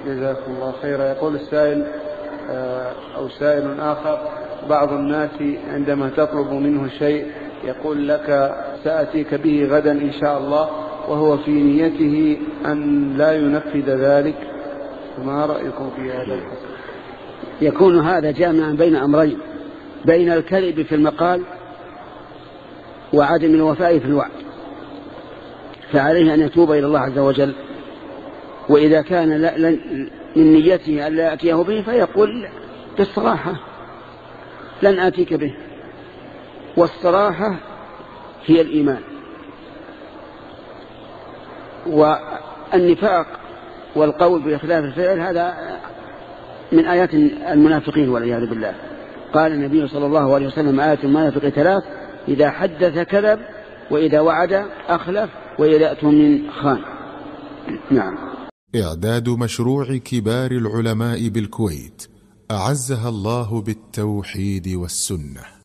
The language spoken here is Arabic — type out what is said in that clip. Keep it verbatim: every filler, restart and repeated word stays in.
جزاكم الله خيرا. يقول السائل أو سائل آخر: بعض الناس عندما تطلب منه شيء يقول لك سأتيك به غدا إن شاء الله، وهو في نيته أن لا ينفذ ذلك، فما رأيكم في هذا الحسن؟ يكون هذا جامعا بين أمرين: بين الكذب في المقال وعدم الوفاء في الوعد، فعليه أن يتوب إلى الله عز وجل. وإذا كان من نيته أن لا يأتيه به فيقول بالصراحة: لن آتيك به. والصراحة هي الإيمان. والنفاق والقول بإخلاف الفعل هذا من آيات المنافقين والعياذ بالله. قال النبي صلى الله عليه وسلم: آيات المنافق ثلاث: إذا حدث كذب، وإذا وعد أخلف، وإذا أؤتمن خان. نعم. إعداد مشروع كبار العلماء بالكويت أعزها الله بالتوحيد والسنة.